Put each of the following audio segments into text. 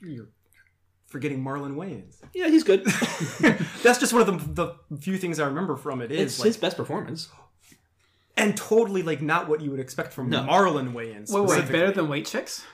You're forgetting Marlon Wayans. Yeah, he's good. That's just one of the few things I remember from it. It's his best performance. And totally, like, not what you would expect from Marlon Wayans. Wait, better than White Chicks?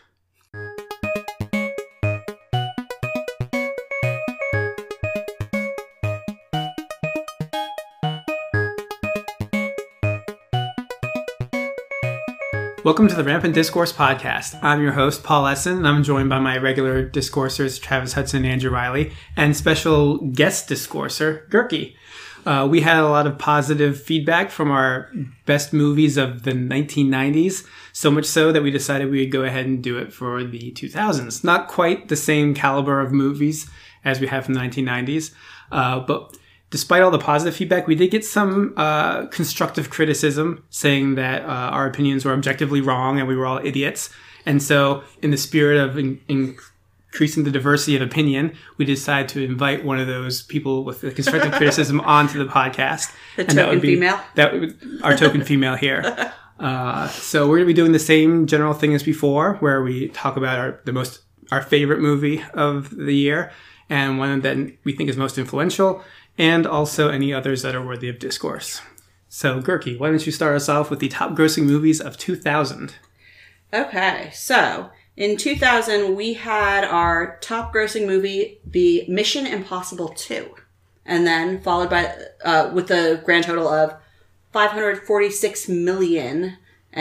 Welcome to the Rampant Discourse Podcast. I'm your host, Paul Essen, and I'm joined by my regular discoursers, Travis Hudson and Andrew Riley, and special guest discourser, Gurky. We had a lot of positive feedback from our best movies of the 1990s, so much so that we decided we would go ahead and do it for the 2000s. Not quite the same caliber of movies as we have from the 1990s, but despite all the positive feedback, we did get some constructive criticism saying that our opinions were objectively wrong and we were all idiots. And so, in the spirit of increasing the diversity of opinion, we decided to invite one of those people with the constructive criticism onto the podcast. The token female? Our token female here. So we're going to be doing the same general thing as before, where we talk about our favorite movie of the year, and one that we think is most influential, and also any others that are worthy of discourse. So, Gurky, why don't you start us off with the top grossing movies of 2000? Okay, so in 2000, we had our top grossing movie be Mission Impossible 2. And then followed by, with a grand total of $546,388,105.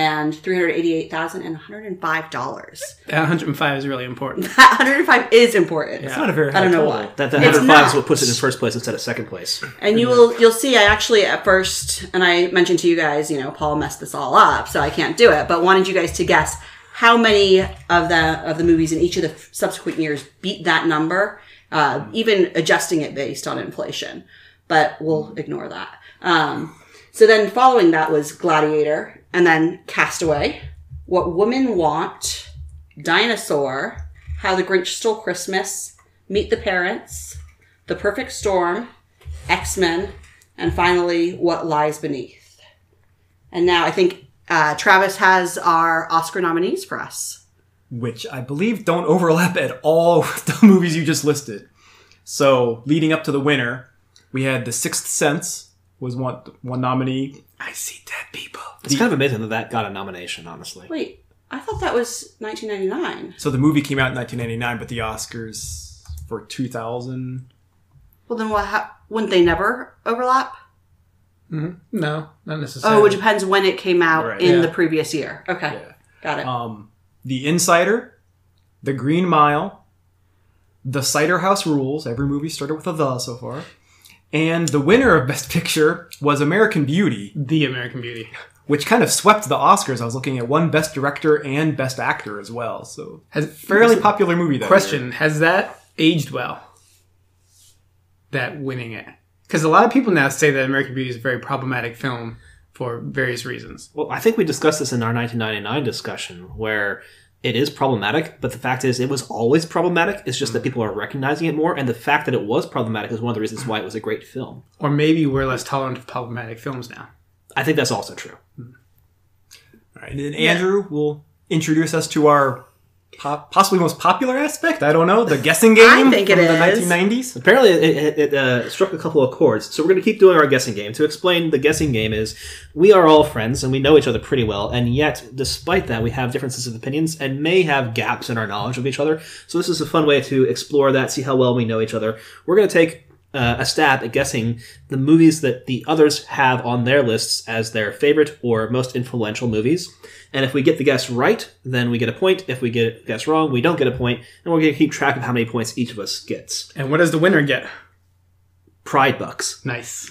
That 105 is really important. That 105 is important. It's not a very high I don't know total. why. That 105 is what puts it in first place instead of second place. And you'll see, I actually at first, and I mentioned to you guys, Paul messed this all up, so I can't do it, but wanted you guys to guess how many of the movies in each of the subsequent years beat that number, even adjusting it based on inflation. But we'll ignore that. So then following that was Gladiator, and then Castaway, What Women Want, Dinosaur, How the Grinch Stole Christmas, Meet the Parents, The Perfect Storm, X-Men, and finally, What Lies Beneath. And now I think Travis has our Oscar nominees for us. Which I believe don't overlap at all with the movies you just listed. So, leading up to the winner, we had The Sixth Sense was one nominee. I see dead people. It's kind of amazing that got a nomination, honestly. Wait, I thought that was 1999. So the movie came out in 1999, but the Oscars for 2000... Well, then wouldn't they never overlap? Mm-hmm. No, not necessarily. Oh, it depends when it came out in the previous year. Okay, got it. The Insider, The Green Mile, The Cider House Rules. Every movie started with a "the" so far. And the winner of Best Picture was American Beauty. The American Beauty. Which kind of swept the Oscars. I was looking at one Best Director and Best Actor as well. So, fairly popular movie that Question, year. Has that aged well? That winning it? Because a lot of people now say that American Beauty is a very problematic film for various reasons. Well, I think we discussed this in our 1999 discussion, where it is problematic, but the fact is it was always problematic. It's just that people are recognizing it more, and the fact that it was problematic is one of the reasons why it was a great film. Or maybe we're less tolerant of problematic films now. I think that's also true. All right, and then Andrew will introduce us to our possibly most popular aspect. I don't know, the guessing game I think from it the is. 1990s. Apparently, it struck a couple of chords. So we're going to keep doing our guessing game. To explain, the guessing game is we are all friends and we know each other pretty well, and yet, despite that, we have differences of opinions and may have gaps in our knowledge of each other. So this is a fun way to explore that, see how well we know each other. We're going to take a stab at guessing the movies that the others have on their lists as their favorite or most influential movies. And if we get the guess right, then we get a point. If we get the guess wrong, we don't get a point. And we're going to keep track of how many points each of us gets. And what does the winner get? Pride Bucks. Nice.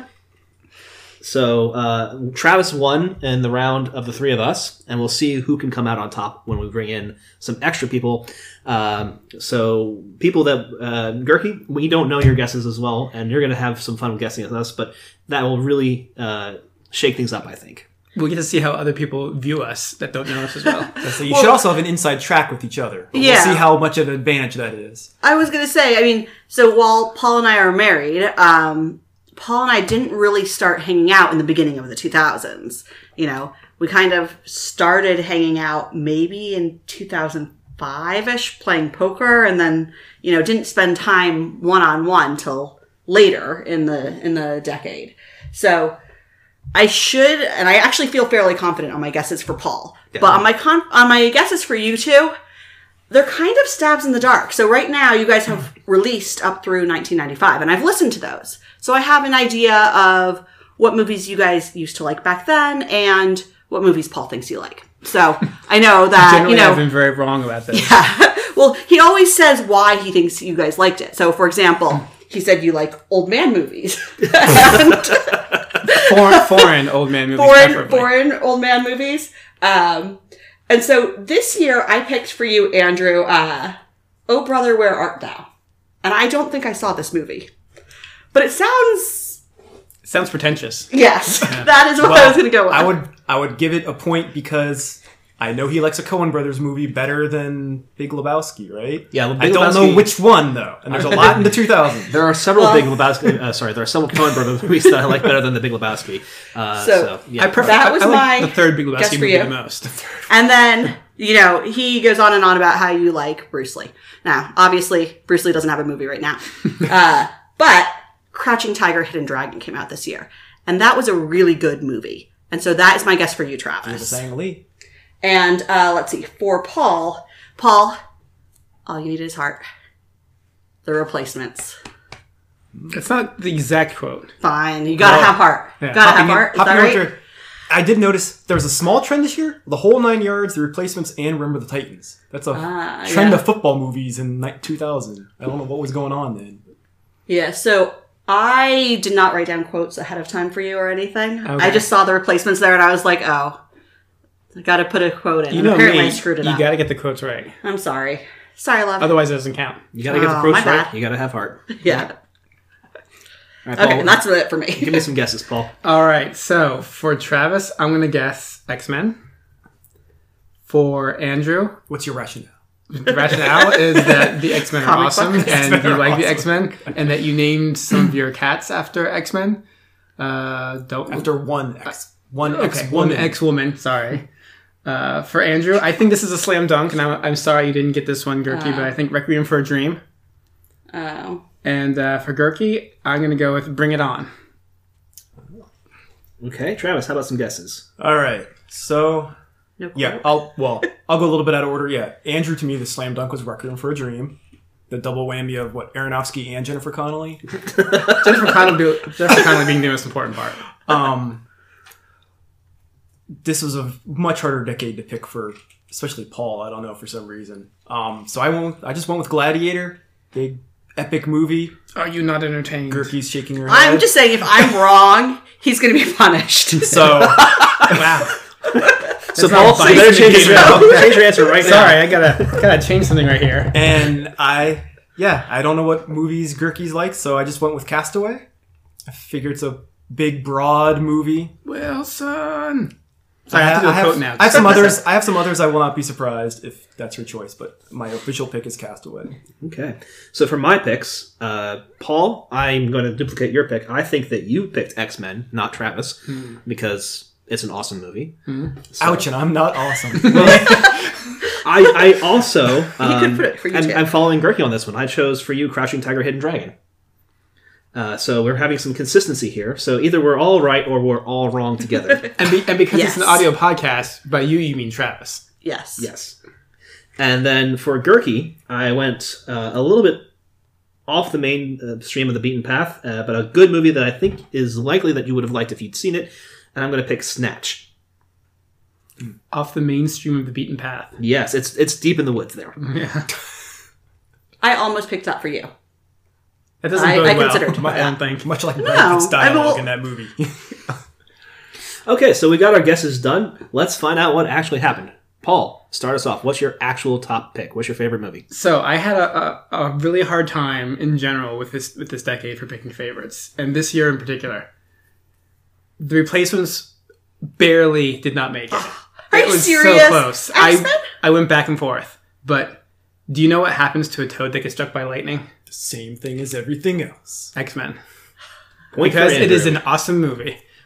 So Travis won in the round of the three of us, and we'll see who can come out on top when we bring in some extra people. So people that Gurky, we don't know your guesses as well, and you're going to have some fun guessing with us, but that will really shake things up, I think. We'll get to see how other people view us that don't know us as well. So you should also have an inside track with each other. Yeah. We'll see how much of an advantage that is. I was going to say, so while Paul and I are married, Paul and I didn't really start hanging out in the beginning of the 2000s. We kind of started hanging out maybe in 2003. 5-ish playing poker, and then, didn't spend time one-on-one till later in the decade. So I should, and I actually feel fairly confident on my guesses for Paul. Yeah. But on my guesses for you two, they're kind of stabs in the dark. So right now, you guys have released up through 1995, and I've listened to those. So I have an idea of what movies you guys used to like back then, and what movies Paul thinks you like. So I know that, Generally, I've been very wrong about this. Yeah. Well, he always says why he thinks you guys liked it. So, for example, he said you like old man movies. Foreign old man movies. Foreign old man movies. And so this year I picked for you, Andrew, Oh Brother, Where Art Thou? And I don't think I saw this movie. But it sounds pretentious. Yes. Yeah. That is what I was going to go with. I would give it a point because I know he likes a Coen Brothers movie better than Big Lebowski, right? Yeah, well, I don't know which one though, and there's a lot in the 2000s. There are several Big Lebowski. There are several Coen Brothers movies that I like better than the Big Lebowski. Yeah. That was like the third Big Lebowski movie the most. And then he goes on and on about how you like Bruce Lee. Now, obviously, Bruce Lee doesn't have a movie right now, but Crouching Tiger, Hidden Dragon came out this year, and that was a really good movie. And so that is my guess for you, Travis. Lee. And let's see, for Paul, all you need is heart. The Replacements. It's not the exact quote. Fine, you gotta have heart. Yeah. Gotta have heart. Is that right? I did notice there was a small trend this year. The Whole 9 Yards, The Replacements, and Remember the Titans. That's a trend of football movies in 2000. I don't know what was going on then. Yeah, so I did not write down quotes ahead of time for you or anything. Okay. I just saw The Replacements there, and I was like, oh, I got to put a quote in. Apparently I screwed it up. You got to get the quotes right. I'm sorry. Sorry, love. Otherwise, it doesn't count. You got to get the quotes right. You got to have heart. Yeah. Right, Paul, okay, and that's it for me. Give me some guesses, Paul. All right, so for Travis, I'm going to guess X-Men. For Andrew, what's your rationale? The rationale is that the X-Men are awesome, and you like the X-Men, and that you named some of your cats after X-Men. After one X-woman. Sorry. For Andrew, I think this is a slam dunk, and I'm sorry you didn't get this one, Gurky, but I think Requiem for a Dream. Oh. And for Gurky, I'm going to go with Bring It On. Okay, Travis, how about some guesses? All right, so I'll go a little bit out of order. Yeah, Andrew, to me, the slam dunk was Requiem for a Dream. The double whammy of Aronofsky and Jennifer Connelly. Jennifer Connelly being the most important part. This was a much harder decade to pick for, especially Paul. I don't know, for some reason. So I just went with Gladiator. Big epic movie. Are you not entertained? Gerke's shaking her head. I'm just saying, if I'm wrong, he's going to be punished. So, wow. So Paul, you better change your answer right now. Sorry, I gotta change something right here. And I don't know what movies Gerke's like, so I just went with Castaway. I figure it's a big, broad movie. Wilson. So I have some others. I have some others. I will not be surprised if that's your choice, but my official pick is Castaway. Okay. So for my picks, Paul, I'm going to duplicate your pick. I think that you picked X-Men, not Travis, because it's an awesome movie. So. Ouch, and I'm not awesome. I also, I'm following Gerke on this one. I chose for you Crouching Tiger, Hidden Dragon. So we're having some consistency here. So either we're all right or we're all wrong together. and because it's an audio podcast, by you mean Travis. Yes. Yes. And then for Gerke, I went a little bit off the main stream of the beaten path, but a good movie that I think is likely that you would have liked if you'd seen it. And I'm going to pick Snatch. Off the mainstream of the beaten path. Yes, it's deep in the woods there. Yeah. I almost picked that for you. That doesn't bode well. Considered I don't think. Much like Brad Pitt's dialogue in that movie. Okay, so we got our guesses done. Let's find out what actually happened. Paul, start us off. What's your actual top pick? What's your favorite movie? So I had a really hard time in general with this decade for picking favorites, and this year in particular. The Replacements barely did not make it. Are you serious? So close. I went back and forth. But do you know what happens to a toad that gets struck by lightning? The same thing as everything else. X-Men. Point because it is an awesome movie.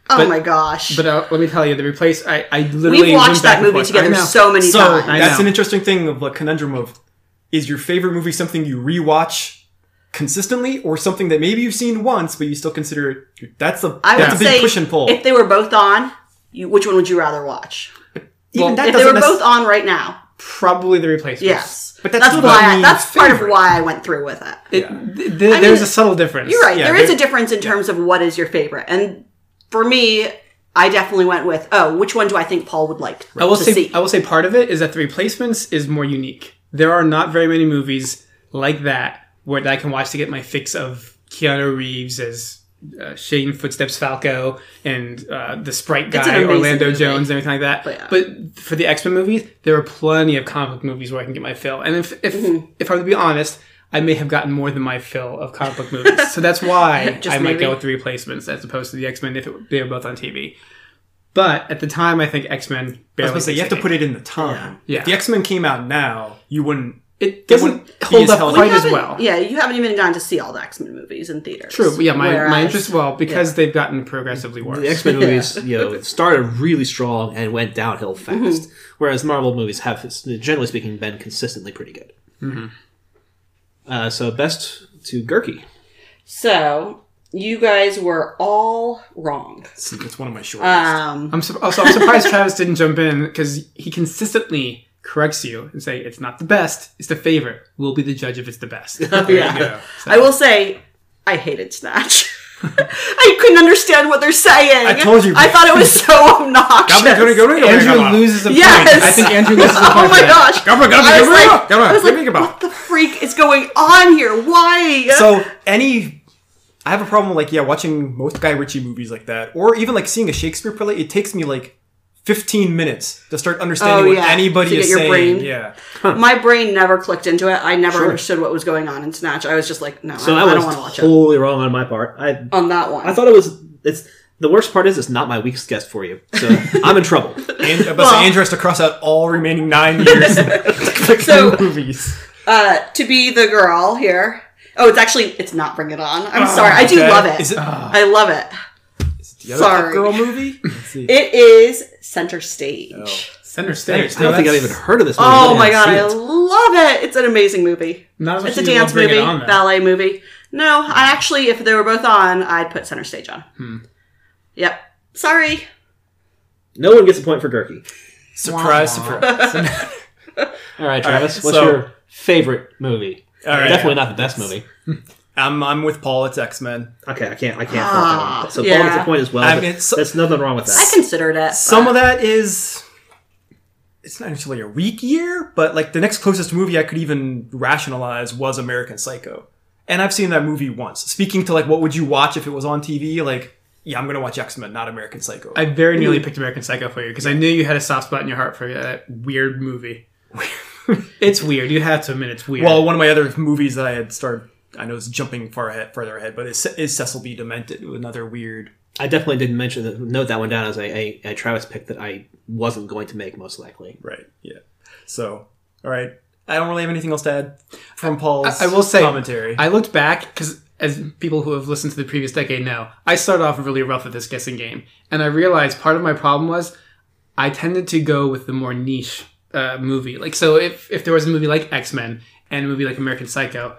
Oh my gosh. But let me tell you, I literally We've watched went back that and movie forth. together I know. so many So times. that's know. an interesting thing of a conundrum of, is your favorite movie something you rewatch consistently, or something that maybe you've seen once but you still consider it? That's a I that's would a big say push and pull. if they were both on, which one would you rather watch? Even that If they were doesn't both on right now, Probably The Replacements. yes. But that's that's why. my That's part of favorite. why I went through with it. There's a subtle difference. You're right. Yeah, there is there- a difference in terms of what is your favorite, and for me, I definitely went with which one do I think Paul would like I will to say see? I will say part of it is that The Replacements is more unique. There are not very many movies like that where I can watch to get my fix of Keanu Reeves as Shane Footsteps Falco and the Sprite It's an guy, amazing Orlando movie. Jones, and everything like that. But yeah. But for the X-Men movies, there are plenty of comic book movies where I can get my fill. And if I'm to be honest, I may have gotten more than my fill of comic book movies. So that's why Just I might maybe. go with The Replacements as opposed to the X-Men if they were both on TV. But at the time, I think X-Men I was barely. gonna say, you have to put it in the time. Yeah. If the X-Men came out now, you wouldn't. It doesn't wouldn't be hold as up held quite up. as well. Yeah, you haven't even gone to see all the X-Men movies in theaters. True, but yeah, my Whereas- interest, because they've gotten progressively worse. The X-Men movies, started really strong and went downhill fast. Mm-hmm. Whereas Marvel movies have, generally speaking, been consistently pretty good. So best to Gurky. So you guys were all wrong. It's one of my shortest. I'm surprised Travis didn't jump in because he consistently corrects you and say it's not the best, it's the favorite. We'll be the judge if it's the best. There Yeah. you go. So- I will say, I hated Snatch. I couldn't understand what they're saying. I told you. I thought it was so obnoxious. Andrew loses a point. Yes. I think Andrew loses a point. Oh for my that. gosh! I was like, what the freak is going on here? Why? So I have a problem with watching most Guy Ritchie movies like that, or even seeing a Shakespeare play. It takes me 15 minutes to start understanding what anybody To get is your saying. brain. Yeah, My brain never clicked into it. I never understood what was going on in Snatch. I was just like, no, So I that don't want was to watch it. totally wrong on my part. On that one. I thought it was. It's the worst part is it's not my week's guest for you, so I'm in trouble. and Andrew has to cross out all remaining 9 years of So- movies. To be the girl here. Oh, it's not Bring It On. I'm sorry. I do okay. love it. Is it- I love it. The other Sorry. Girl movie. Let's see. It is Center Stage. Center stage. I don't think I've even heard of this movie. Oh I my haven't god, I seen it. love it. It's an amazing movie. Not as much It's a as you love dance Bring It movie, On, though. ballet movie. No, I actually, if they were both on, I'd put Center Stage on. Yep. Sorry. No one gets a point for Gurky. Surprise, surprise. All right, Travis, what's so- your favorite movie? All right. Definitely not the best movie. I'm with Paul. It's X-Men. Okay, I can't fault that one. So yeah. Paul gets a point as well. I but mean, it's- there's nothing wrong with I that. considered it. Some but- of that is. It's not necessarily a weak year, but the next closest movie I could even rationalize was American Psycho. And I've seen that movie once. Speaking to what would you watch if it was on TV? Yeah, I'm gonna watch X-Men, not American Psycho. I very nearly picked American Psycho for you because I knew you had a soft spot in your heart for that weird movie. It's weird. You have to admit it's weird. Well, one of my other movies that I had started, I know it's jumping further ahead, but is Cecil B. Demented, another weird. I definitely didn't note that one down as a Travis pick that I wasn't going to make, most likely. Right. Yeah. So, all right. I don't really have anything else to add from Paul's I will say, commentary. I looked back because, as people who have listened to the previous decade know, I started off really rough at this guessing game, and I realized part of my problem was I tended to go with the more niche movie. So if there was a movie like X-Men and a movie like American Psycho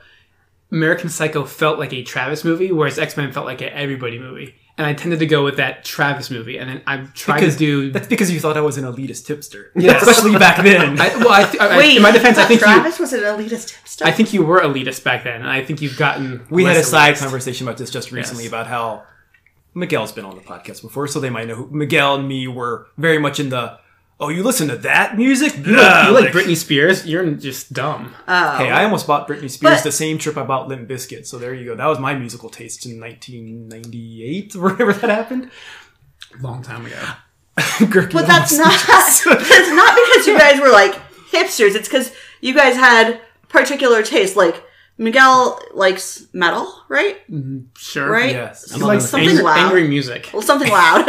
felt like a Travis movie, whereas X-Men felt like an everybody movie. And I tended to go with that Travis movie, and then I've tried to do. That's because you thought I was an elitist tipster, especially back then. Wait, in my defense, I think Travis was an elitist hipster. I think you were elitist back then, and I think you've gotten. We had a less side elitist. conversation about this just recently Yes. about how Miguel's been on the podcast before, so they might know who Miguel and me were very much in the. Oh, you listen to that music? You like Britney Spears? You're just dumb. Hey, I almost bought Britney Spears But- the same trip I bought Limp Bizkit, so there you go. That was my musical taste in 1998, or whenever that happened. Long time ago. But that's not because you guys were hipsters. It's because you guys had particular taste. Miguel likes metal, right? Sure. Right? Yes. He likes Something loud. angry music. Well, something loud.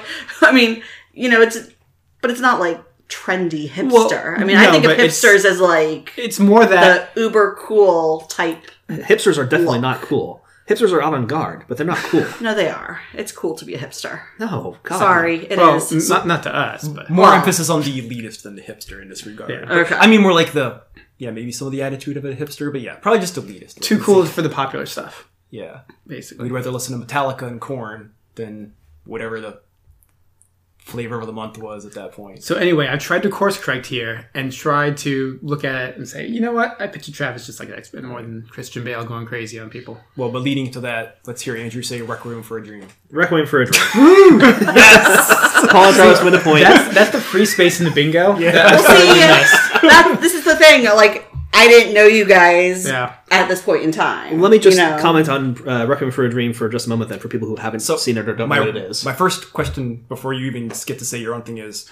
It's not trendy hipster. Well, I no, think of but it's- hipsters as It's more that the uber cool type. Hipsters are definitely not cool. Hipsters are avant-garde, but they're not cool. No, they are. It's cool to be a hipster. No, God. Sorry, it Well, is. not to us, but More Well- emphasis on the elitist than the hipster in this regard. Yeah. Okay. I mean, more like maybe some of the attitude of a hipster, but yeah, probably just elitist. too cool for the popular stuff, Yeah. basically. We'd rather listen to Metallica and Korn than whatever the flavor of the month was at that point. So anyway, I tried to course correct here and tried to look at it and say, you know what? I picture Travis just like X-Men more than Christian Bale going crazy on people. Well, but leading to that, let's hear Andrew say Requiem for a Dream. Requiem for a Dream. Yes! Paul and Travis win the point. That's the free space in the bingo. Yeah. See, this is the thing. Like, I didn't know you guys Yeah. at this point in time. Let me just you know? comment on Requiem for a Dream for just a moment then, for people who haven't seen it or don't know what it is. My first question before you even get to say your own thing is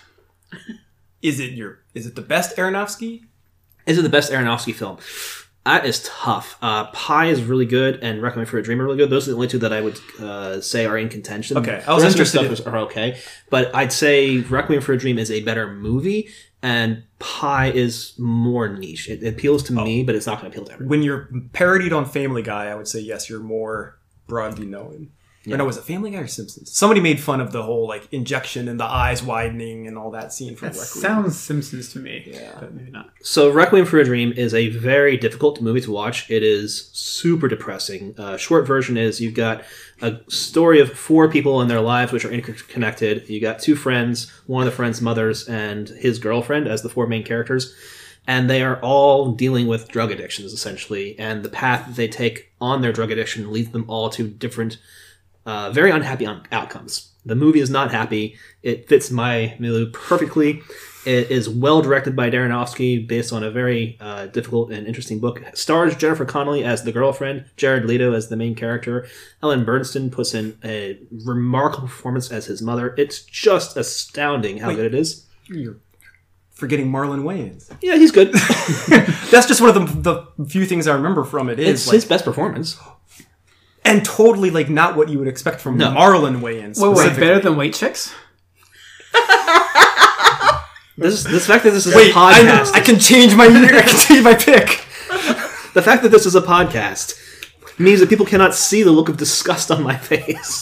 it the best Aronofsky? Is it the best Aronofsky film? That is tough. Pi is really good, and Requiem for a Dream are really good. Those are the only two that I would say are in contention. Okay, I was the rest of interested the stuff are okay, but I'd say Requiem for a Dream is a better movie, and Pi is more niche. It appeals to me, but it's not going to appeal to everyone. When you're parodied on Family Guy, I would say yes, you're more broadly known. Or no, was it Family Guy or Simpsons? Somebody made fun of the whole like injection and the eyes widening and all that scene from That Requiem. sounds Simpsons to me. Yeah. But maybe not. So Requiem for a Dream is a very difficult movie to watch. It is super depressing. Short version is you've got a story of 4 people in their lives which are interconnected. You got 2 friends, one of the friends' mothers, and his girlfriend as the 4 main characters. And they are all dealing with drug addictions, essentially. And the path that they take on their drug addiction leads them all to different, very unhappy outcomes. The movie is not happy. It fits my milieu perfectly. It is well directed by Darren Aronofsky, based on a very difficult and interesting book. It stars Jennifer Connelly as the girlfriend, Jared Leto as the main character. Ellen Bernstein puts in a remarkable performance as his mother. It's just astounding how good it is. You're forgetting Marlon Wayans. Yeah, he's good. That's just one of the few things I remember from it. It's his best performance. And totally like not what you would expect from Marlon Wayans. Wait, specifically. better than Weight Chicks? This fact that this is Wait, a podcast. I can change my pick. The fact that this is a podcast means that people cannot see the look of disgust on my face.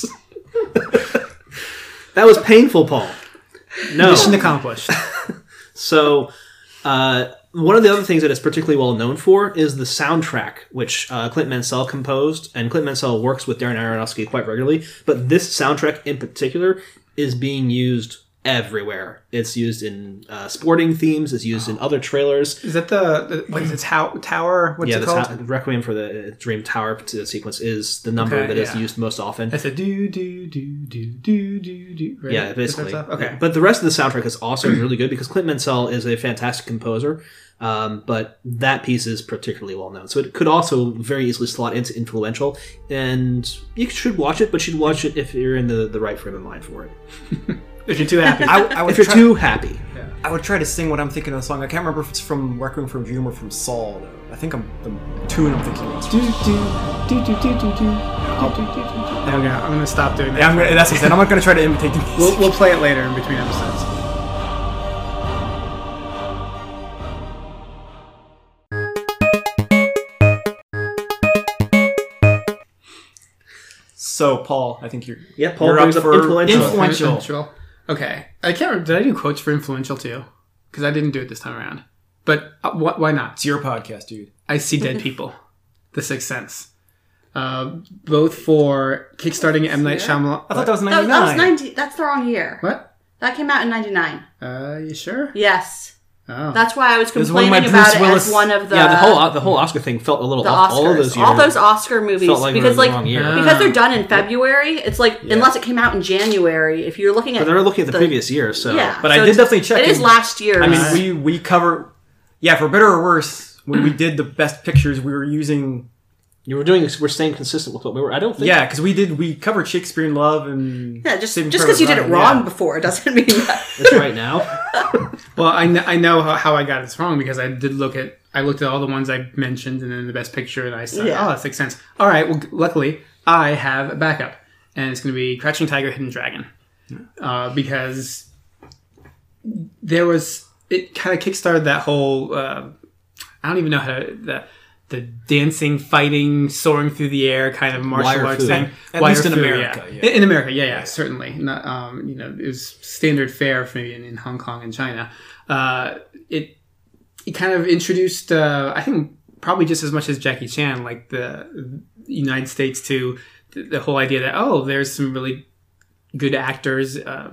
That was painful, Paul. No. Mission accomplished. So, one of the other things that it's particularly well known for is the soundtrack, which Clint Mansell composed, and Clint Mansell works with Darren Aronofsky quite regularly. But this soundtrack in particular is being used everywhere. It's used in sporting themes. It's used in other trailers. Is that the what is it, Tower? What's it called? Requiem for the Dream Tower sequence is the number that is used most often. It's a do do do do do do do. Right? Yeah, basically. Okay. But the rest of the soundtrack is also really good because Clint Mansell is a fantastic composer. But that piece is particularly well known. So it could also very easily slot into influential. And you should watch it, but you should watch it if you're in the right frame of mind for it. If you're too happy. I would If you're try- too happy. I would try to sing what I'm thinking of the song. I can't remember if it's from Requiem for a Dream or from Saul, though. I think the tune I'm thinking of. do do do do do do do. I'm gonna stop doing that. Yeah, that's what I said. I'm not going to try to imitate the music. We'll play it later in between episodes. So, Paul, I think you're... Yeah, Paul you're brings up up for influential. Okay. I can't remember. Did I do quotes for influential too? Because I didn't do it this time around. But why not? It's your podcast, dude. I See Dead People. The Sixth Sense. Both for kickstarting M. Night Shyamalan. I thought that was That 99. was 90. That's the wrong year. What? That came out in 99. You sure? Yes. Oh. That's why I was was one of my complaining about Bruce it Willis- as one of the The whole Oscar thing felt a little the off. Oscars. All of those years. All those Oscar movies felt like we were because in the wrong year. because they're done in February. It's like unless it came out in January. If you're looking at But they're looking at the previous year, so yeah, But so I did definitely check. It is in- last year. I mean, we cover... Yeah, for better or worse, when we did the best pictures, we were using... we're staying consistent with what we were. I don't think. Yeah, because we covered Shakespeare in Love and... yeah, just Saving because you did Private it Ryan, wrong yeah. before doesn't mean that. It's right now. Well, I know how I got this wrong because I looked at all the ones I mentioned and then the best picture and I said, Yeah. oh, that makes sense. All right, well, luckily I have a backup and it's going to be Crouching Tiger, Hidden Dragon because it kind of kickstarted that whole I don't even know how to the dancing, fighting, soaring through the air kind of martial Wire arts fu. thing. At Wire least in fu, America, yeah. yeah. In America, yeah, certainly. Not, it was standard fare for maybe in Hong Kong and China. It kind of introduced, I think, probably just as much as Jackie Chan, like the United States to the whole idea that there's some really good actors.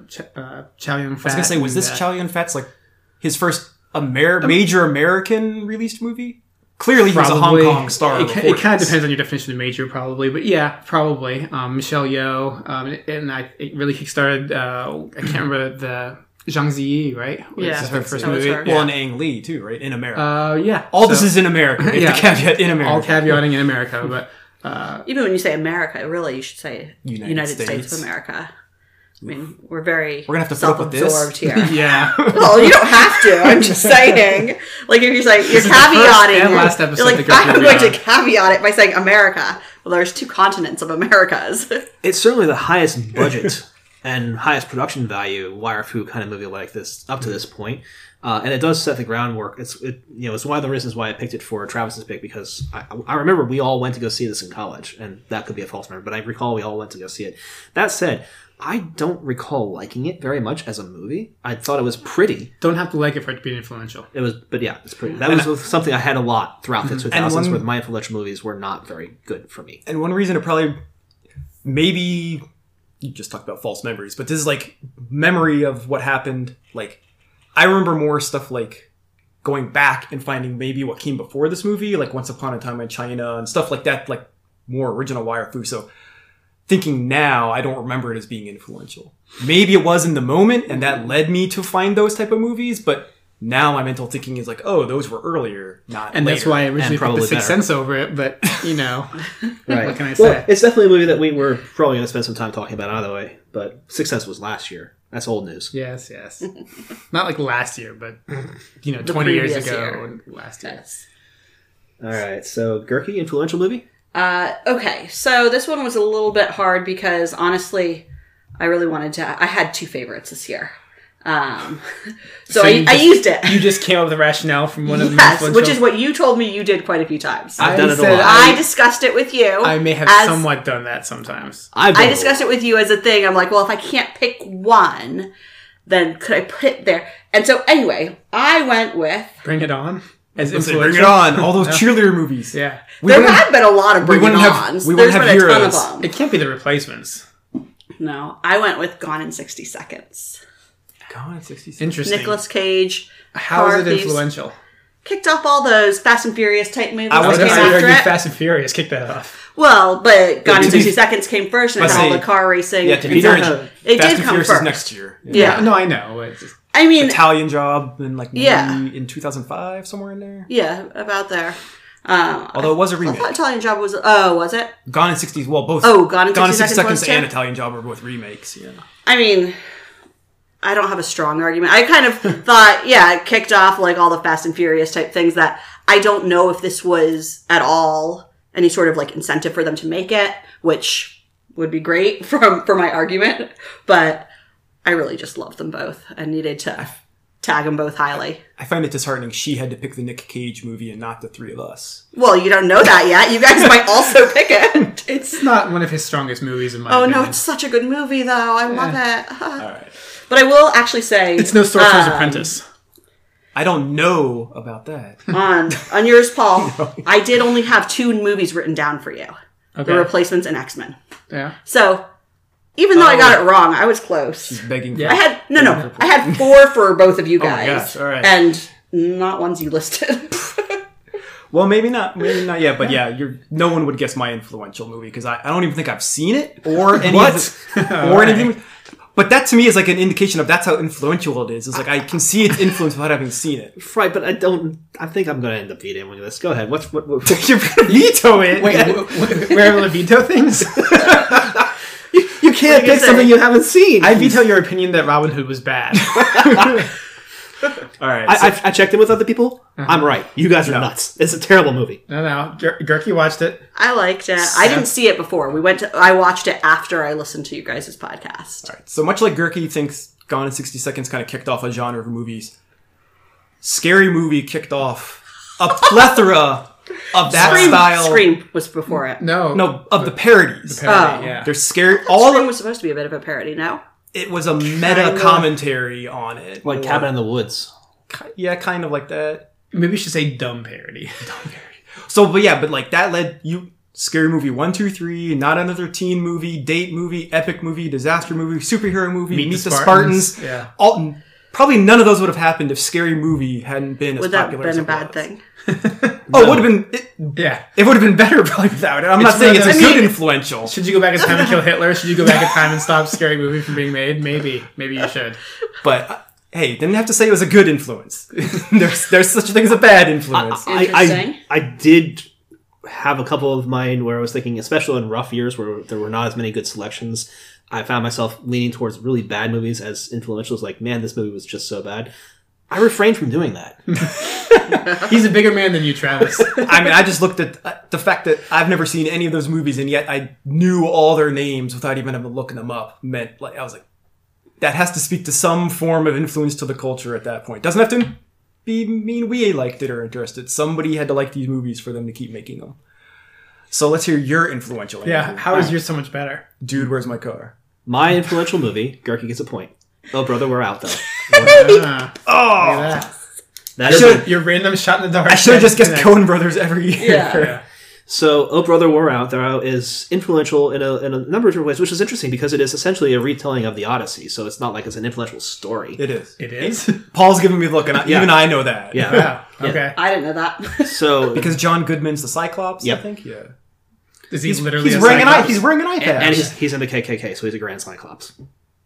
Chow Yun Fat. I was gonna say, was this Chow Yun Fat's like his first major American released movie? Clearly, he was a Hong Kong star. It kind of depends on your definition of major, probably, but yeah, probably. Michelle Yeoh, and it really kickstarted. I can't remember the Zhang Ziyi, right? Yeah, This is her first that was movie. her. Well, and Ang Lee too, right? In America. Yeah. All this is in America. Yeah. The caveat in America. All caveating in America, but Even when you say America, really, you should say United United States States. of America. I mean, we're gonna have to put up with this? self-absorbed here. yeah. Well, you don't have to. I'm just saying. Like, if you're saying you're is the first caveating, and last episode you're that like, goes I'm through going to the- caveat it by saying America. Well, there's 2 continents of Americas. It's certainly the highest budget and highest production value wire fu kind of movie like this up to this point. And it does set the groundwork. It's one of the reasons why I picked it for Travis's pick, because I remember we all went to go see this in college, and that could be a false memory, but I recall we all went to go see it. That said, I don't recall liking it very much as a movie. I thought it was pretty. Don't have to like it for it to be influential. It was, but yeah, it's pretty. That was something I had a lot throughout the 2000s, where my influential movies were not very good for me. And one reason it probably, maybe, you just talked about false memories, but this is like memory of what happened. Like, I remember more stuff like going back and finding maybe what came before this movie, like Once Upon a Time in China and stuff like that, like more original wire fu. So thinking now, I don't remember it as being influential. Maybe it was in the moment, and that led me to find those type of movies, but now my mental thinking is like, oh, those were earlier, not And later. that's why I originally And put probably The Sixth better. Sense over it, but, Right. what can I Well, say? it's definitely a movie that we were probably going to spend some time talking about either way, but Sixth Sense was last year. That's old news. Yes. Not like last year, but, 20 years previous ago, year. last year. Yes. All right, so Gurky, influential movie? Okay, so this one was a little bit hard because honestly, I really wanted to. I had 2 favorites this year, so you I just- used it. You just came up with a rationale from one of the Yes, influential... which is what you told me you did quite a few times. I've done it a said lot. I discussed it with you. I may have as- somewhat done that sometimes. I discussed it with you as a thing. I'm like, well, if I can't pick one, then could I put it there? And so anyway, I went with. Bring it on. As Let's say, influential. bring it on! All those cheerleader movies. Yeah. There have been a lot of bring it wouldn't have- ons. we There's wouldn't been have a ton of heroes. them. It can't be The Replacements. No, I went with Gone in 60 Seconds. God, 66. Interesting. Nicolas Cage. How is car it thieves. influential? Kicked off all those Fast and Furious type movies I I was that was going came to say, after argue it. Fast and Furious. Kick that off. Well, but Gone in to be- 60 Seconds came first, and it I had all say- the car racing. Yeah, to be You don't fair, have- It Fast did and come Furious first. is next year. Yeah. No, I know. It's just, I mean, Italian Job and like Yeah. maybe in 2005, somewhere in there. yeah, about there. Although it was a I remake. thought Italian Job was. Oh, was it? Gone in 60s, well, both. Oh, Gone in 60 60 Seconds was and too? Italian Job are both remakes. Yeah. I mean, I don't have a strong argument. I kind of thought, yeah, it kicked off like all the Fast and Furious type things that I don't know if this was at all any sort of like incentive for them to make it, which would be great for my argument. But I really just love them both and needed to tag them both highly. I find it disheartening she had to pick the Nick Cage movie and not the three of us. Well, you don't know that yet. You guys might also pick it. it's not one of his strongest movies in my Oh opinion. no, it's such a good movie though. I love it. All right. But I will actually say It's no Sorcerer's Apprentice. I don't know about that. on yours, Paul, I did only have 2 movies written down for you. Okay. The Replacements and X-Men. Yeah. So, even though I got it wrong, I was close. Begging Yeah. for I had I had 4 for both of you my guys. gosh, all right. And not ones you listed. Well, maybe not yet, but yeah, no one would guess my influential movie because I don't even think I've seen it or any What? of the, or anything. But that to me is like an indication of that's how influential it is. It's like I can see its influence without having seen it. Right, but I think I'm going to end up vetoing this. Go ahead. What You're gonna veto it. Wait, we're able to veto things? you can't you pick say? something you haven't seen. I veto your opinion that Robin Hood was bad. All right. I checked in with other people. I'm right. You guys are nuts. It's a terrible movie. No. Gurky watched it. I liked it. I didn't see it before. I watched it after I listened to you guys' podcast. All right. So much like Gurky thinks Gone in 60 Seconds kind of kicked off a genre of movies, Scary Movie kicked off a plethora of that style. Scream was before it. No, of the parodies. Parody, yeah. They're scary. Scream was supposed to be a bit of a parody, no? It was a meta commentary on it. Like Cabin in the Woods. Yeah, kind of like that. Maybe we should say dumb parody. So, but like that led you Scary Movie 1, 2, 3, Not Another Teen Movie, Date Movie, Epic Movie, Disaster Movie, Superhero Movie, Meet the Spartans. Yeah. Probably none of those would have happened if Scary Movie hadn't been as popular as it was. Would that have been a bad thing? It would have been. It would have been better probably without it. I'm not saying it's a good influential. Should you go back in time and kill Hitler? Should you go back in time and stop Scary Movie from being made? Maybe you should. But hey, didn't have to say it was a good influence. there's such a thing as a bad influence. I did have a couple of mine where I was thinking, especially in rough years where there were not as many good selections, I found myself leaning towards really bad movies as influential. Like, man, this movie was just so bad. I refrained from doing that. He's a bigger man than you, Travis. I mean, I just looked at the fact that I've never seen any of those movies, and yet I knew all their names without even having looking them up. Meant like I was like, that has to speak to some form of influence to the culture at that point. Doesn't have to mean we liked it or interested. Somebody had to like these movies for them to keep making them. So let's hear your influential. Yeah, movie. how is yours so much better? Dude, Where's My Car? My influential movie, Gerke gets a point. Oh, brother, we're out, though. That is your random shot in the dark. I should have just guessed Coen Brothers every year. Yeah. So, Oh Brother, We're Out There is influential in a number of different ways, which is interesting because it is essentially a retelling of the Odyssey. So it's not like it's an influential story. It is. It is? Paul's giving me the look, and even I know that. Yeah. Wow. Okay. I didn't know that. So Because John Goodman's the Cyclops, Yep. I think. Yeah. Is he literally He's a wearing Cyclops? he's wearing an eye patch. and he's in the KKK, so he's a Grand Cyclops.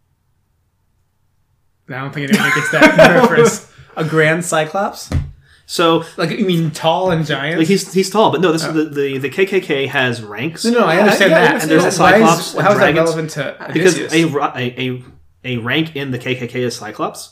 I don't think anyone gets that reference. A Grand Cyclops? So, Like, you mean tall and giant? like he's tall, but no, this is the KKK has ranks. No, I understand yeah, that. and there's a Cyclops and How is that dragons. relevant to Because Odysseus? a rank in the KKK is Cyclops.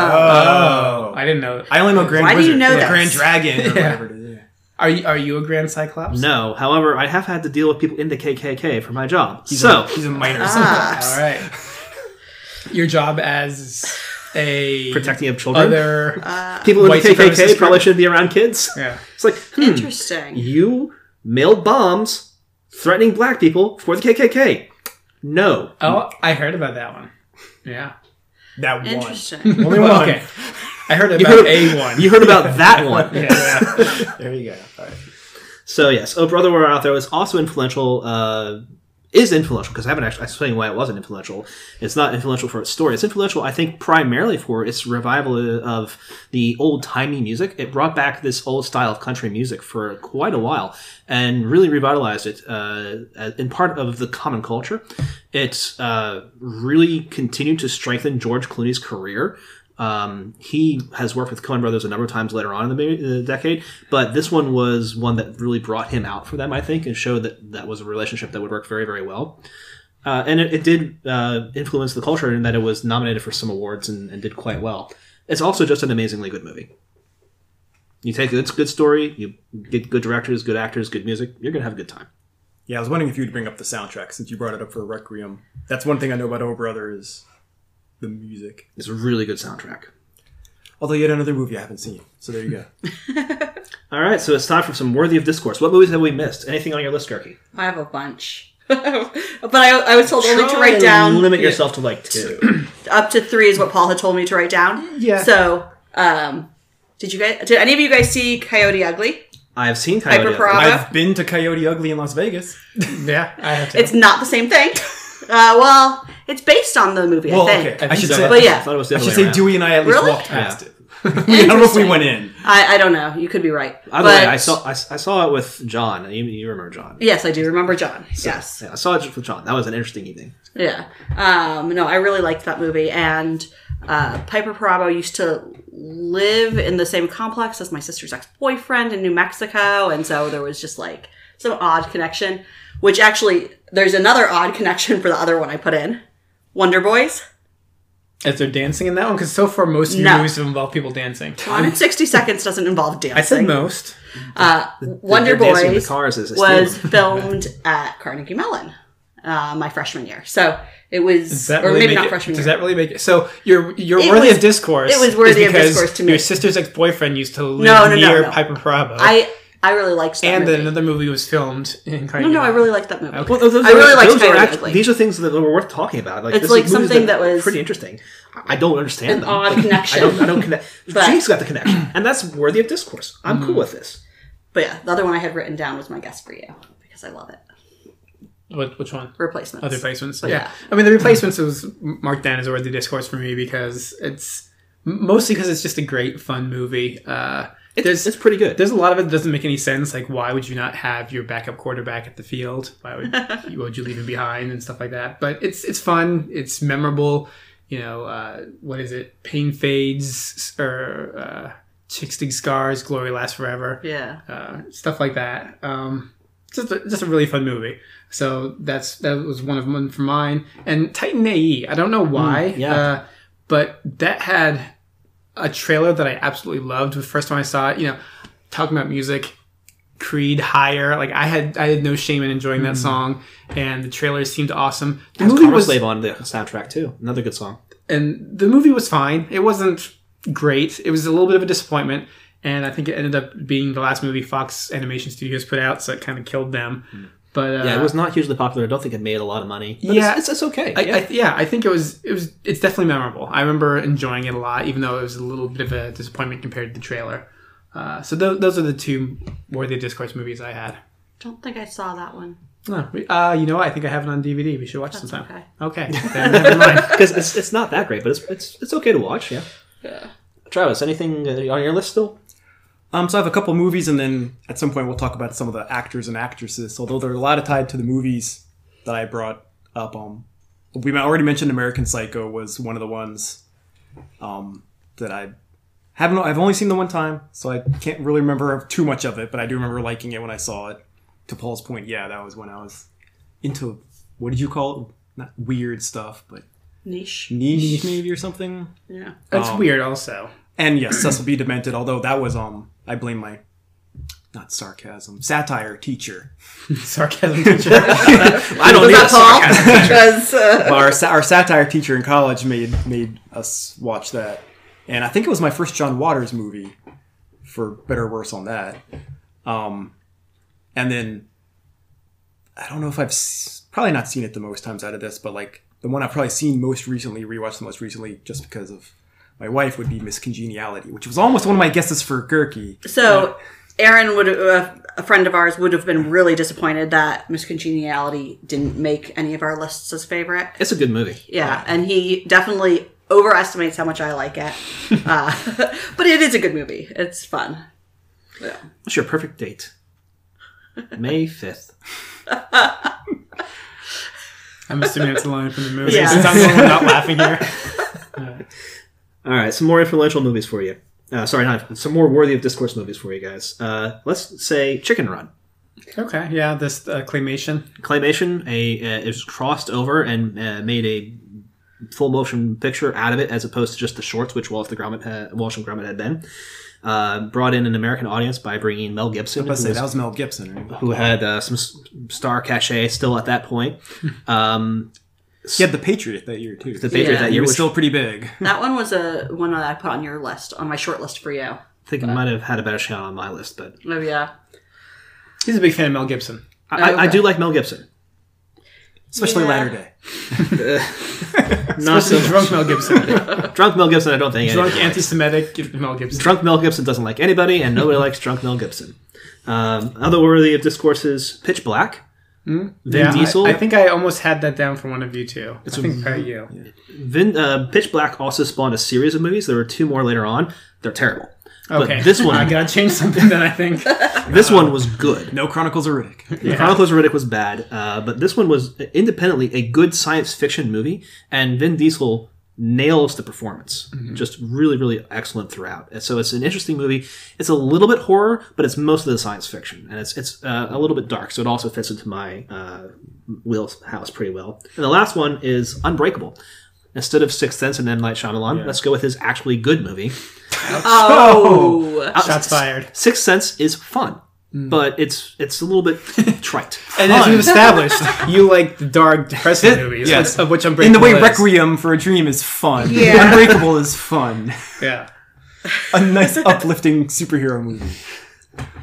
Oh. I didn't know. I only know Grand Why do Wizard. you know the this? Grand Dragon or whatever it is. Are you a Grand Cyclops? No, however, I have had to deal with people in the KKK for my job. He's a minor Cyclops. All right. Your job as a Protecting of children. other People in the white supremacist KKK probably shouldn't be around kids. yeah. It's like, Interesting. you mailed bombs threatening black people for the KKK. No. Oh, I heard about that one. Yeah. That one. Interesting. Only Well, one. okay. I heard You about heard- A1. You heard about that one. yeah. There you go. All right. So yes, Oh Brother, We're Out There was also influential. Is influential because I haven't actually explained why it wasn't influential. It's not influential for its story. It's influential, I think, primarily for its revival of the old-timey music. It brought back this old style of country music for quite a while and really revitalized it in part of the common culture. It's really continued to strengthen George Clooney's career. He has worked with Coen Brothers a number of times later on in the decade, but this one was one that really brought him out for them, I think, and showed that was a relationship that would work very, very well. And it did influence the culture in that it was nominated for some awards and did quite well. It's also just an amazingly good movie. You take a good story, you get good directors, good actors, good music, you're going to have a good time. Yeah, I was wondering if you'd bring up the soundtrack since you brought it up for Requiem. That's one thing I know about Oh Brother is the music. It's a really good soundtrack. Although yet another movie I haven't seen. So there you go. All right, so it's time for some worthy of discourse. What movies have we missed? Anything on your list, Gerke? I have a bunch. But I was told only to write down. Limit yourself to like 2. Up to 3 is what Paul had told me to write down. Yeah. So, did any of you guys see Coyote Ugly? I have seen Coyote Piper Ugly. Perabo? I've been to Coyote Ugly in Las Vegas. Yeah, I have to. It's not the same thing. Well, it's based on the movie, Well, I think. okay. I should So, say, But yeah. I thought it was the I other should way say around. Dewey and I at least Really? walked past it. I don't know if we went in. I don't know. You could be right. Either way, But- I saw it with John. You remember John? Yes, I do remember John. Yes. Yeah, I saw it with John. That was an interesting evening. Yeah. No, I really liked that movie. And Piper Perabo used to live in the same complex as my sister's ex-boyfriend in New Mexico. And so there was just like some odd connection, which actually there's another odd connection for the other one I put in. Wonder Boys. Is there dancing in that one? Because so far most of your No. movies have involved people dancing. 1 in 60 Seconds doesn't involve dancing. I said most. Wonder The dancing in Boys the cars is a was steal. filmed at Carnegie Mellon my freshman year. So it was, Does that or really maybe make not it, freshman does year. that really make it? So you're It worthy was- of discourse. it was worthy is of because discourse to me. Your sister's ex-boyfriend used to live No, near no. Piper Perabo. I I really liked that And movie. then another movie was filmed in Carnegie. No, I Hall. really liked that movie. Okay. Well, those I really liked those are Coyote actually- Ugly. These are things that are worth talking about. Like, It's this like is movies something that was pretty interesting. I don't understand an them. odd connection. I don't connect. But- Jake's got the connection, and that's worthy of discourse. I'm cool with this. But yeah, the other one I had written down was my guess for you because I love it. Which one? Replacements. Oh, the Replacements. But Yeah. yeah. I mean, the Replacements was marked down as a worthy discourse for me because it's mostly because it's just a great, fun movie. It's pretty good. There's a lot of it that doesn't make any sense. Like, why would you not have your backup quarterback at the field? Why would you leave him behind and stuff like that? But it's fun. It's memorable. You know, what is it? Pain fades, or chicks dig scars, glory lasts forever. Yeah. Stuff like that. Just a really fun movie. So that was one of them for mine. And Titan AE, I don't know why, yeah. but that had a trailer that I absolutely loved. The first time I saw it, you know, talking about music, Creed, Higher. Like I had no shame in enjoying that song, and the trailer seemed awesome. The Has movie Karma was, Slave on the soundtrack too. Another good song. and the movie was fine. It wasn't great. It was a little bit of a disappointment. And I think it ended up being the last movie Fox Animation Studios put out, so it kind of killed them. But Yeah, it was not hugely popular. I don't think it made a lot of money. But Yeah. it's okay. I think it's definitely memorable. I remember enjoying it a lot, even though it was a little bit of a disappointment compared to the trailer. So those are the two worthy discourse movies I had. Don't think I saw that one. No, you know what? I think I have it on DVD. We should watch That's sometime. okay. Okay, then never mind. Because it's not that great, but it's okay to watch. Yeah. Yeah. Travis, anything on your list still? So I have a couple movies, and then at some point we'll talk about some of the actors and actresses. Although there are a lot of tied to the movies that I brought up. We already mentioned American Psycho was one of the ones that I haven't. I've only seen the one time, so I can't really remember too much of it. But I do remember liking it when I saw it. To Paul's point, yeah, that was when I was into, what did you call it? Not weird stuff, but Niche. niche maybe or something. Yeah. That's weird, also. And yes, Cecil B. Demented. Although that was I blame my not sarcasm satire teacher. Sarcasm teacher. I don't Was need that a Paul? sarcasm. Because Well, our satire teacher in college made us watch that, and I think it was my first John Waters movie, for better or worse on that. And then I don't know if I've probably not seen it the most times out of this, but like the one I've probably seen most recently, rewatched the most recently, just because of my wife, would be Miss Congeniality, which was almost one of my guesses for Gurky. so Aaron would a friend of ours would have been really disappointed that Miss Congeniality didn't make any of our lists as favorite. It's a good movie. Yeah, and he definitely overestimates how much I like it. But it is a good movie. It's fun. Yeah. What's your perfect date? May 5th. I'm assuming it's a line from the movie. Yeah. Since I'm the one not laughing here. All right, some more influential movies for you. Some more worthy of discourse movies for you guys. Let's say Chicken Run. Okay, yeah, this claymation. Claymation, it was crossed over and made a full motion picture out of it, as opposed to just the shorts, which Walsh and Gromit had been. Brought in an American audience by bringing Mel Gibson, That was Mel Gibson, right? who had some star cachet still at that point. He had The Patriot that year too. The Patriot Yeah. that He year, was which still pretty big. That one was one that I put on your list, on my short list for you. I think it might have had a better shot on my list, but Oh yeah. He's a big fan of Mel Gibson. I do like Mel Gibson. Especially Yeah. Latter Day. Not so Especially drunk Mel Gibson. drunk Mel Gibson. I don't think Drunk anybody likes. anti-Semitic Mel Gibson. Drunk Mel Gibson doesn't like anybody, and nobody likes drunk Mel Gibson. Other worthy of discourse is Pitch Black. Vin Diesel. I think I almost had that down for one of you too. I think probably you. Pitch Black also spawned a series of movies. There were two more later on. They're terrible. Okay, But this one, I gotta change something. Then I think this one was good. No Chronicles of Riddick. The Chronicles of Riddick was bad, but this one was independently a good science fiction movie, and Vin Diesel nails the performance. Just really, really excellent throughout. And so it's an interesting movie. It's a little bit horror, but it's mostly the science fiction, and it's a little bit dark, so it also fits into my wheelhouse pretty well. And the last one is Unbreakable. Instead of Sixth Sense and M. Night Shyamalan, let's go with his actually good movie. Oh. shots fired. Sixth Sense is fun, but it's a little bit trite. And as we've established, you like the dark, depressing movies. Yes. Of which In Unbreakable the way is. Requiem for a Dream is fun. Yeah. Unbreakable is fun. Yeah. A nice uplifting superhero movie.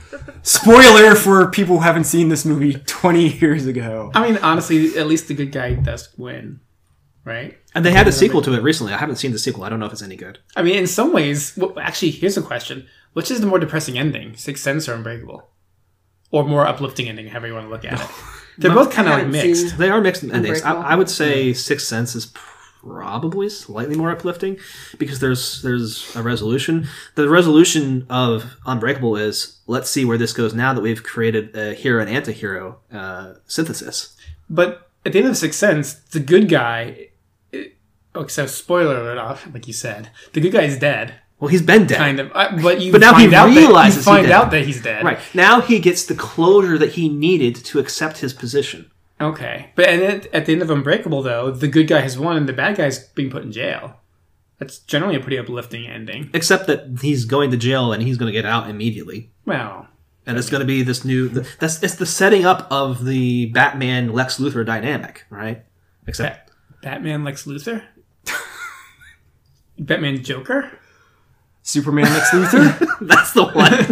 Spoiler for people who haven't seen this movie 20 years ago. I mean, honestly, at least the good guy does win, right? And they had a sequel to it recently. I haven't seen the sequel. I don't know if it's any good. I mean, in some ways, well, actually, here's a question: which is the more depressing ending, Sixth Sense or Unbreakable, or more uplifting ending, however you want to look at it? They're both kind of like mixed. They are mixed endings. Unbreakable. I would say Sixth Sense is probably slightly more uplifting because there's a resolution. The resolution of Unbreakable is, let's see where this goes now that we've created a hero and anti-hero synthesis. But at the end of Sixth Sense, the good guy. So spoiler alert off, like you said, the good guy is dead. Well, he's been dead. Kind of, but you But now he find out realizes that, you find he's out dead. that he's dead. Right. Now he gets the closure that he needed to accept his position. Okay, but at the end of Unbreakable, though, the good guy has won and the bad guy's being put in jail. That's generally a pretty uplifting ending. Except that he's going to jail and he's going to get out immediately. Well, And it's going to be this new... It's the setting up of the Batman-Lex Luthor dynamic, right? Except... Batman Lex Luthor? Batman Joker? Superman Lex Luthor? That's the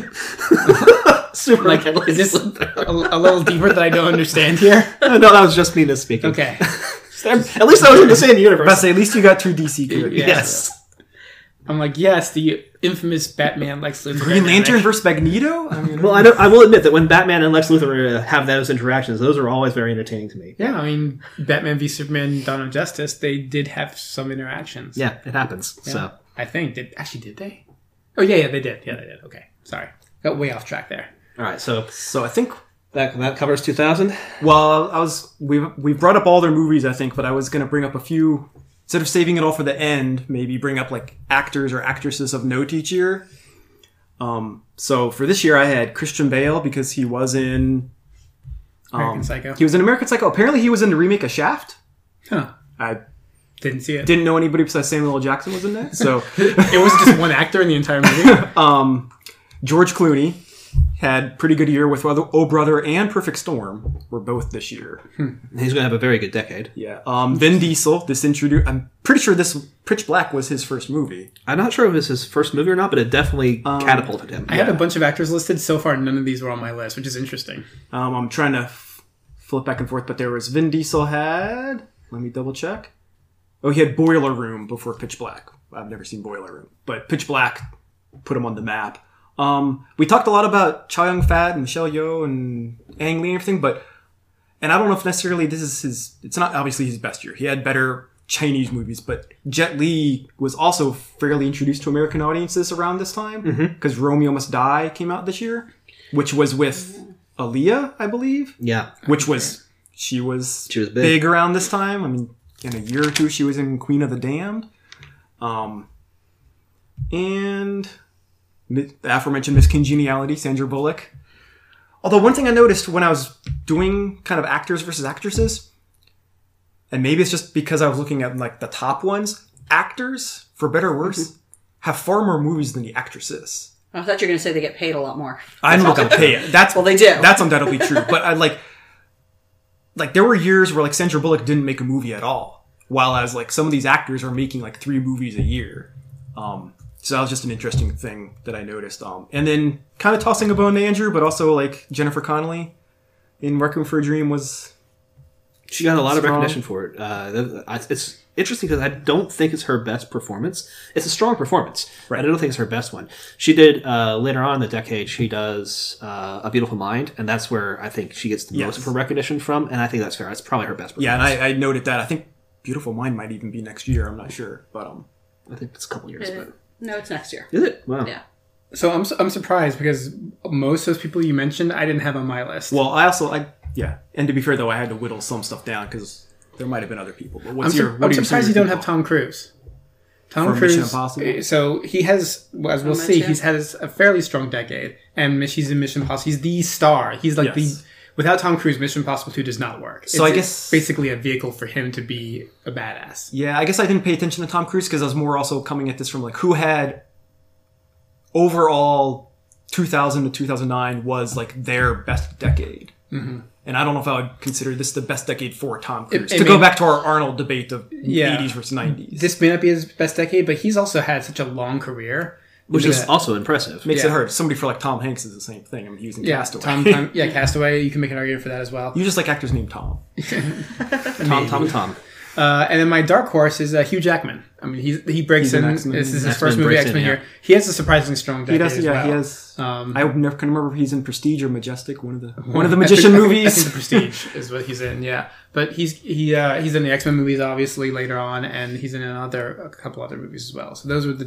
one. Superman Like, is this Luthor. a little deeper that I don't understand here? No, that was just me misspeaking. Okay. At least I was in the same I universe. say, at least you got two DC characters. Yeah. Yes. I'm like, yes, the infamous Batman Lex Luthor. Green dynamic. Lantern versus Magneto? I mean, Well, I will admit that when Batman and Lex Luthor have those interactions, those are always very entertaining to me. Yeah, I mean, Batman v Superman: Dawn of Justice, they did have some interactions. Yeah, it happens. Yeah. So I think. Did they? Oh, yeah, they did. Yeah, they did. Okay. Sorry. Got way off track there. all right, so so I think, that covers 2000. well, we've brought up all their movies, I think, but I was going to bring up a few, instead of saving it all for the end, maybe bring up like actors or actresses of note each year. So for this year, I had Christian Bale because he was in American Psycho. He was in American Psycho. Apparently, he was in the remake of Shaft. Huh. I Didn't see it. didn't know anybody besides Samuel L. Jackson was in that. So It was just one actor in the entire movie. George Clooney had pretty good year with Oh Brother and Perfect Storm were both this year. He's going to have a very good decade. Yeah. Vin Diesel. I'm pretty sure this Pitch Black was his first movie. I'm not sure if it was his first movie or not, but it definitely catapulted him. I had a bunch of actors listed. So far, none of these were on my list, which is interesting. I'm trying to flip back and forth, but there was Vin Diesel had. Let me double check. Oh, he had Boiler Room before Pitch Black. I've never seen Boiler Room, but Pitch Black put him on the map. We talked a lot about Chow Yun-fat and Michelle Yeoh and Ang Lee and everything, and I don't know if necessarily this is it's not obviously his best year. He had better Chinese movies, but Jet Li was also fairly introduced to American audiences around this time because Romeo Must Die came out this year, which was with Aaliyah, I believe. Yeah. Which was she was big. big around this time. I mean, in a year or two, she was in Queen of the Damned, and the aforementioned Miss Congeniality, Sandra Bullock. Although one thing I noticed when I was doing kind of actors versus actresses, and maybe it's just because I was looking at like the top ones, actors, for better or worse, have far more movies than the actresses. I thought you were going to say they get paid a lot more. I don't know if they pay it. That's Well, they do. That's undoubtedly true. But I like there were years where like Sandra Bullock didn't make a movie at all, while as like some of these actors are making like 3 movies a year. So that was just an interesting thing that I noticed. And then kind of tossing a bone to Andrew, but also like Jennifer Connelly in Requiem for a Dream was. She got a lot of Strong. recognition for it. It's interesting because I don't think it's her best performance. It's a strong performance, Right. but I don't think it's her best one. She did, later on in the decade, she does A Beautiful Mind, and that's where I think she gets the Yes. most of her recognition from, and I think that's fair. That's probably her best Yeah, performance. and I noted that. I think Beautiful Mind might even be next year. I'm not sure, but I think it's a couple years, but... No, it's next year. Is it? Wow. Yeah. So I'm surprised because most of those people you mentioned, I didn't have on my list. well, yeah. And to be fair though, I had to whittle some stuff down because there might have been other people. But I'm what's your? surprised you don't have Tom Cruise. Tom For Cruise. Mission Impossible? So he has, as we'll see, he's had a fairly strong decade, and he's in Mission Impossible. He's the star. He's like Yes. Without Tom Cruise, Mission Impossible 2 does not work. So it's I guess- basically a vehicle for him to be a badass. Yeah, I guess I didn't pay attention to Tom Cruise because I was more also coming at this from like who had overall 2000 to 2009 was like their best decade. Mm-hmm. And I don't know if I would consider this the best decade for Tom Cruise. I to go mean- back to our Arnold debate of Yeah. 80s versus 90s. This may not be his best decade, but he's also had such a long career which is that. also impressive. Makes Yeah. it hard. Somebody for like Tom Hanks is the same thing. I'm using Yeah, Castaway. Castaway. You can make an argument for that as well. You just like actors named Tom. Tom. And then my dark horse is Hugh Jackman. I mean, he breaks He's in in. X-Men. This is his X-Men first movie, breaks in, X-Men yeah. here. He has a surprisingly strong decade He does. as Yeah, well. he has. I never can remember if he's in Prestige or Majestic. One of the I Magician think movies. The Prestige is what he's in. Yeah, but he's in the X-Men movies obviously later on, and he's in a couple other movies as well. So those were the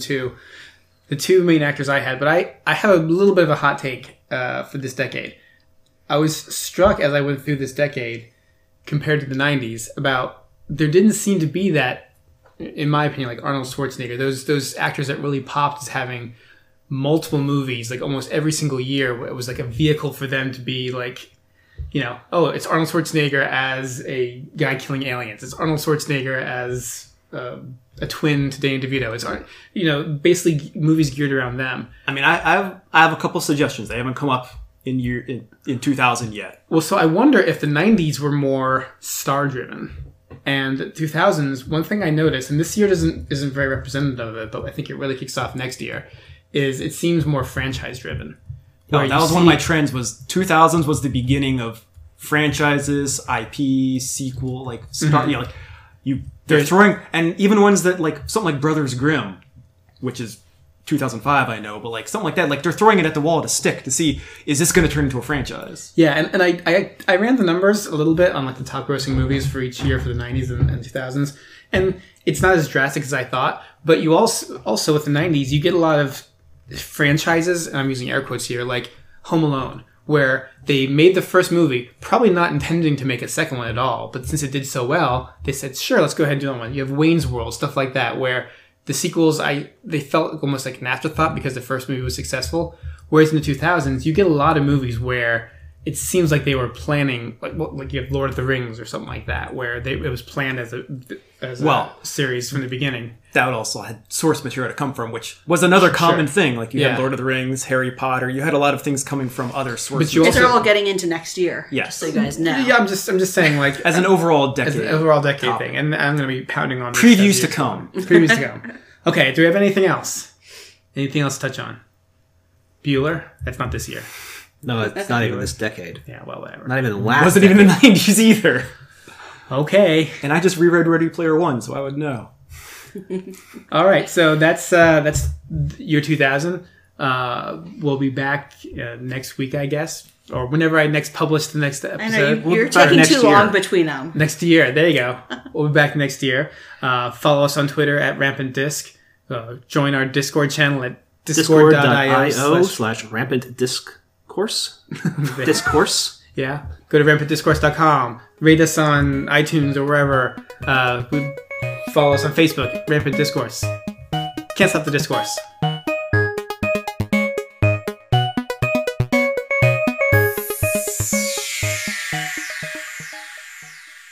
two main actors I had. But I have a little bit of a hot take for this decade. I was struck as I went through this decade compared to the 90s about there didn't seem to be that, in my opinion, like Arnold Schwarzenegger, those actors that really popped as having multiple movies, like almost every single year. It was like a vehicle for them to be like, oh, it's Arnold Schwarzenegger as a guy killing aliens. It's Arnold Schwarzenegger as a twin to Danny DeVito. It's basically movies geared around them. I mean, I have a couple suggestions. They haven't come up in 2000 yet. Well, so I wonder if the 90s were more star driven. And 2000s, one thing I noticed, and this year isn't very representative of it, but I think it really kicks off next year, is it seems more franchise driven. No, that was one of my trends. Was 2000s was the beginning of franchises, IP, sequel, like start. They're throwing, and even ones that like something like Brothers Grimm, which is 2005, I know, but like something like that, like they're throwing it at the wall to stick to see, is this going to turn into a franchise? Yeah, and I ran the numbers a little bit on like the top grossing movies for each year for the 90s and 2000s, and it's not as drastic as I thought, but you also with the 90s, you get a lot of franchises, and I'm using air quotes here, like Home Alone, where they made the first movie, probably not intending to make a second one at all, but since it did so well, they said, sure, let's go ahead and do another one. You have Wayne's World, stuff like that, where the sequels, they felt almost like an afterthought because the first movie was successful. Whereas in the 2000s, you get a lot of movies where it seems like they were planning, like you have Lord of the Rings or something like that, where it was planned as a series from the beginning. That would also had source material to come from, which was another common thing. Like you had Lord of the Rings, Harry Potter. You had a lot of things coming from other sources. But you They're all getting into next year. Yes. Just so you guys know. Yeah, I'm just saying, like as an overall decade. thing, and I'm going to be pounding on this Previews as to you- come. Previews to come. Okay, do we have anything else? Anything else to touch on? Bueller? That's not this year. No, it's not even this decade. Yeah, well, whatever. Not even last. Wasn't even in the 90s either. Okay. And I just reread Ready Player One, so I would know. All right, so that's year 2000. We'll be back next week, I guess, or whenever I next publish the next episode. I know you're We'll be back taking next too year. long between them. Next year, there you go. We'll be back next year. Follow us on Twitter at Rampant Disc. Join our Discord channel at Discord.io/rampant discourse. Discourse. Yeah, go to rampantdiscourse.com. Rate us on iTunes or wherever. Follow us on Facebook, Rampant Discourse. Can't stop the discourse.